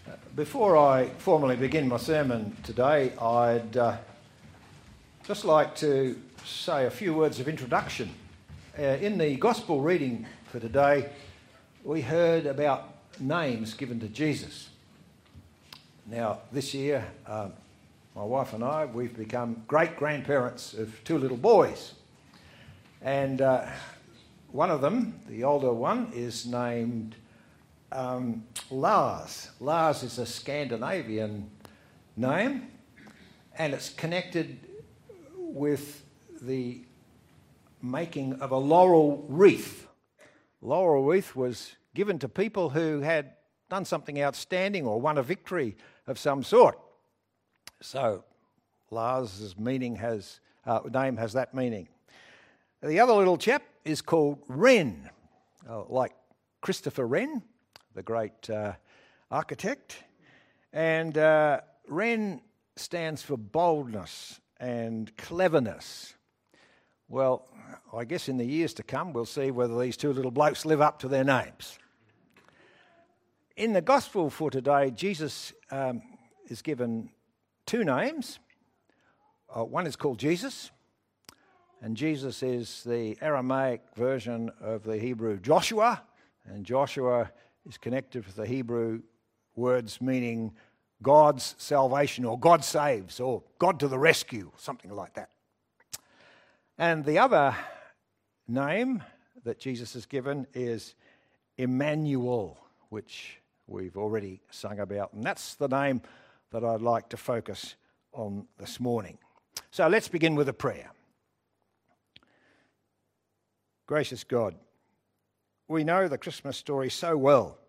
Before I formally begin my sermon today, I'd just like to say a few words of introduction. In the Gospel reading for today, we heard about names given to Jesus. Now, this year, my wife and I, we've become great-grandparents of two little boys. And one of them, the older one, is named Lars. Lars is a Scandinavian name, and it's connected with the making of a laurel wreath. Laurel wreath was given to people who had done something outstanding or won a victory of some sort. So Lars' name has that meaning. The other little chap is called Wren, like Christopher Wren, the great architect. And Wren stands for boldness and cleverness. Well, I guess in the years to come, we'll see whether these two little blokes live up to their names. In the Gospel for today, Jesus is given two names. One is called Jesus, and Jesus is the Aramaic version of the Hebrew Joshua, and Joshua is connected with the Hebrew words meaning God's salvation, or God saves, or God to the rescue, something like that. And the other name that Jesus is given is Emmanuel, which we've already sung about, and that's the name that I'd like to focus on this morning. So let's begin with a prayer. Gracious God, we know the Christmas story so well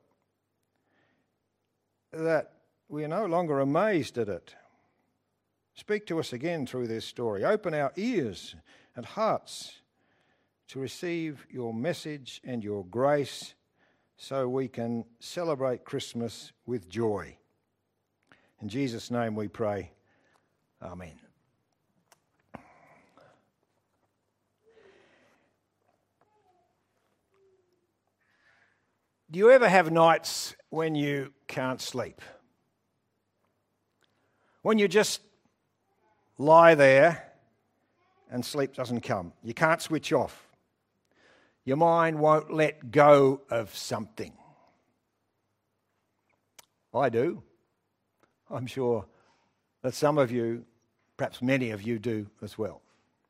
that we are no longer amazed at it. Speak to us again through this story. Open our ears and hearts to receive your message and your grace so we can celebrate Christmas with joy. In Jesus' name we pray. Amen. Do you ever have nights when you can't sleep? When you just lie there and sleep doesn't come. You can't switch off. Your mind won't let go of something. I do. I'm sure that some of you, perhaps many of you do as well.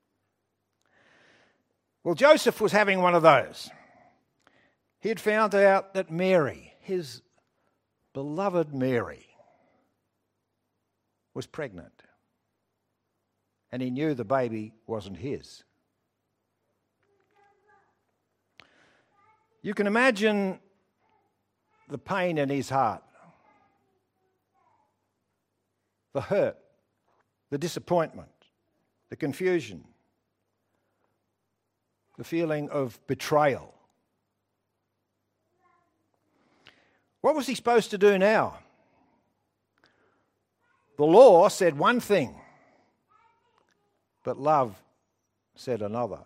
Well, Joseph was having one of those. He had found out that Mary, his beloved Mary, was pregnant. And he knew the baby wasn't his. You can imagine the pain in his heart, the hurt, the disappointment, the confusion, the feeling of betrayal. What was he supposed to do now? The law said one thing, but love said another.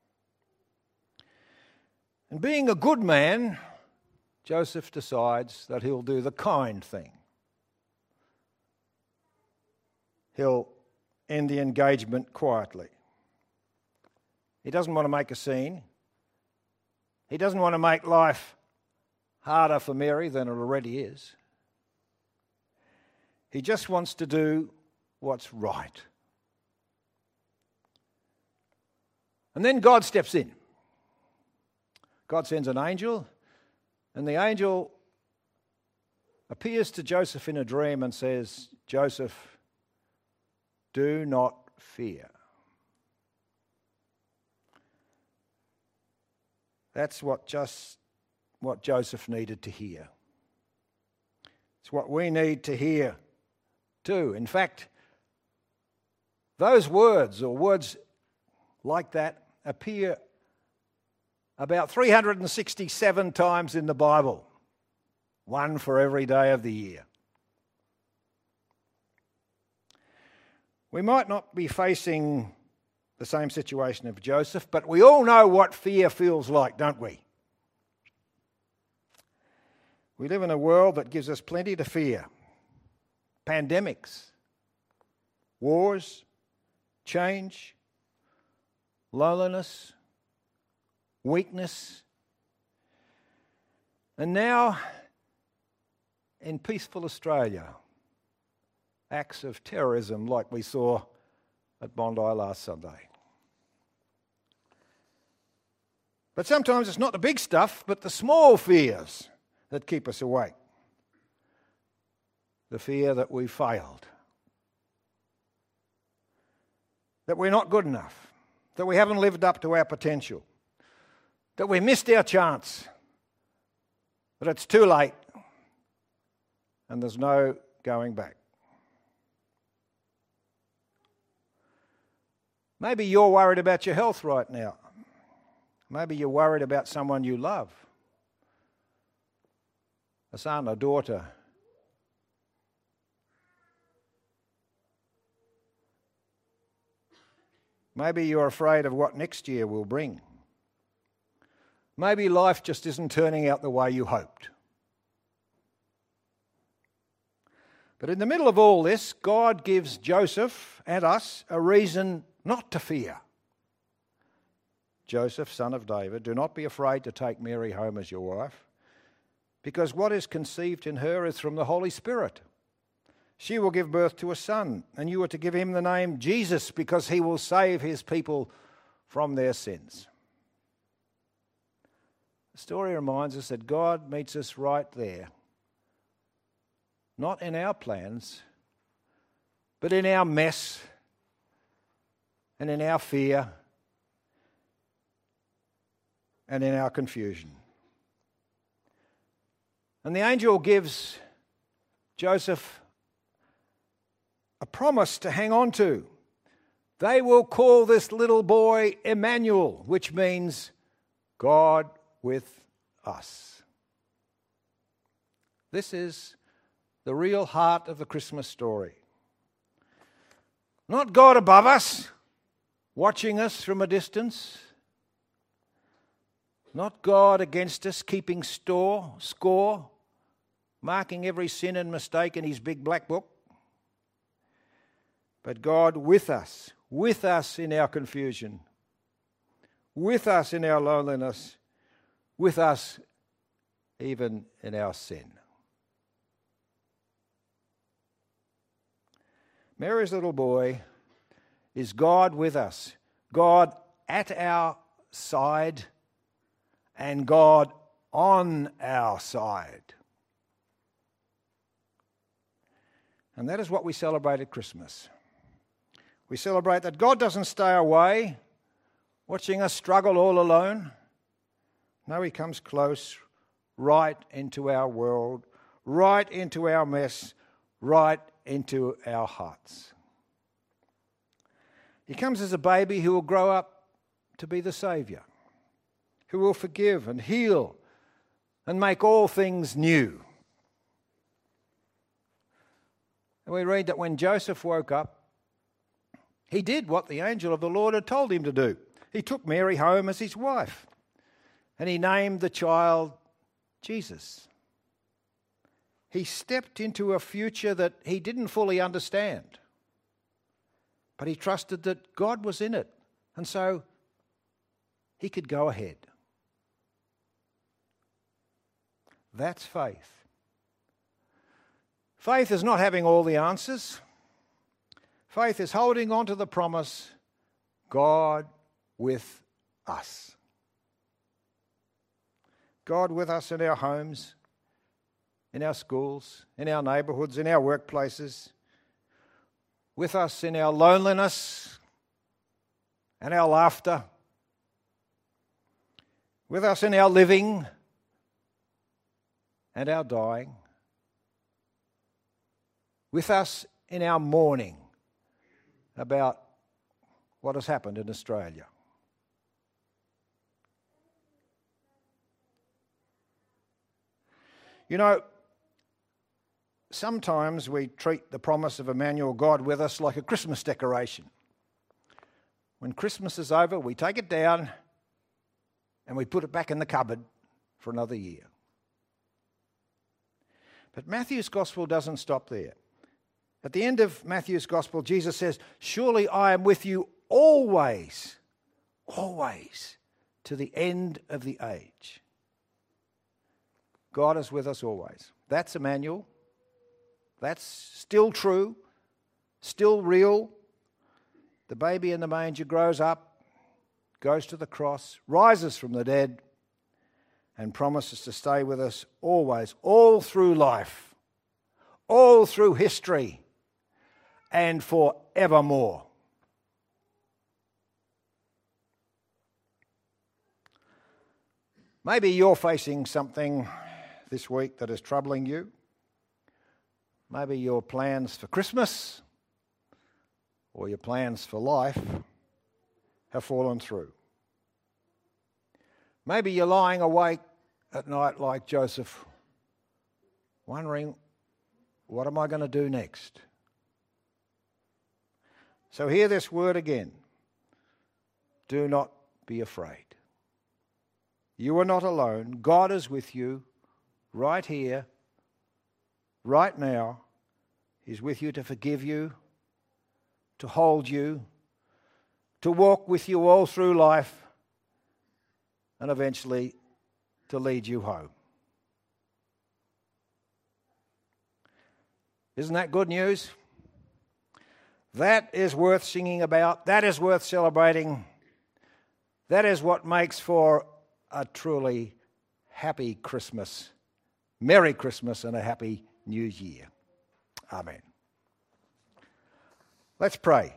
And being a good man, Joseph decides that he'll do the kind thing. He'll end the engagement quietly. He doesn't want to make a scene. He doesn't want to make life harder for Mary than it already is. He just wants to do what's right. And then God steps in. God sends an angel, and the angel appears to Joseph in a dream and says, Joseph, do not fear. That's what Joseph needed to hear. It's what we need to hear too. In fact, those words or words like that appear about 367 times in the Bible, one for every day of the year. We might not be facing the same situation of Joseph, but we all know what fear feels like, don't we? We live in a world that gives us plenty to fear. Pandemics, wars, change, loneliness, weakness. And now, in peaceful Australia, acts of terrorism like we saw at Bondi last Sunday. But sometimes it's not the big stuff, but the small fears that keep us awake. The fear that we failed, that we're not good enough, that we haven't lived up to our potential, that we missed our chance, that it's too late and there's no going back. Maybe you're worried about your health right now. Maybe you're worried about someone you love, a son, a daughter. Maybe you're afraid of what next year will bring. Maybe life just isn't turning out the way you hoped. But in the middle of all this, God gives Joseph and us a reason not to fear. Joseph, son of David, do not be afraid to take Mary home as your wife, because what is conceived in her is from the Holy Spirit. She will give birth to a son, and you are to give him the name Jesus, because he will save his people from their sins. The story reminds us that God meets us right there, not in our plans, but in our mess and in our fear and in our confusion. And the angel gives Joseph a promise to hang on to. They will call this little boy Emmanuel, which means God with us. This is the real heart of the Christmas story. Not God above us, watching us from a distance. Not God against us, keeping score, marking every sin and mistake in his big black book. But God with us in our confusion, with us in our loneliness, with us even in our sin. Mary's little boy is God with us, God at our side, and God on our side. And that is what we celebrate at Christmas. We celebrate that God doesn't stay away, watching us struggle all alone. No, he comes close, right into our world, right into our mess, right into our hearts. He comes as a baby who will grow up to be the Saviour, who will forgive and heal and make all things new. And we read that when Joseph woke up, he did what the angel of the Lord had told him to do. He took Mary home as his wife, and he named the child Jesus. He stepped into a future that he didn't fully understand, but he trusted that God was in it, and so he could go ahead. That's faith. Faith is not having all the answers. Faith is holding on to the promise, God with us. God with us in our homes, in our schools, in our neighbourhoods, in our workplaces, with us in our loneliness and our laughter, with us in our living and our dying, with us in our mourning about what has happened in Australia. You know, sometimes we treat the promise of Emmanuel, God with us, like a Christmas decoration. When Christmas is over, we take it down and we put it back in the cupboard for another year. But Matthew's gospel doesn't stop there. At the end of Matthew's gospel, Jesus says, "Surely I am with you always, always, to the end of the age." God is with us always. That's Emmanuel. That's still true, still real. The baby in the manger grows up, goes to the cross, rises from the dead, and promises to stay with us always, all through life, all through history, and forevermore. Maybe you're facing something this week that is troubling you. Maybe your plans for Christmas or your plans for life have fallen through. Maybe you're lying awake at night like Joseph, wondering, what am I going to do next? So hear this word again. Do not be afraid. You are not alone. God is with you right here, right now. He's with you to forgive you, to hold you, to walk with you all through life, and eventually to lead you home. Isn't that good news? That is worth singing about. That is worth celebrating. That is what makes for a truly happy Christmas. Merry Christmas and a happy New Year. Amen. Let's pray.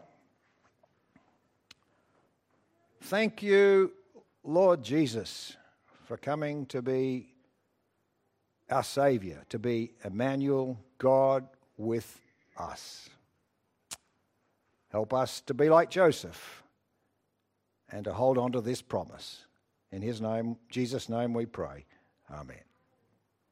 Thank you, Lord Jesus, for coming to be our Saviour, to be Emmanuel, God with us. Help us to be like Joseph and to hold on to this promise. In his name, Jesus' name we pray. Amen.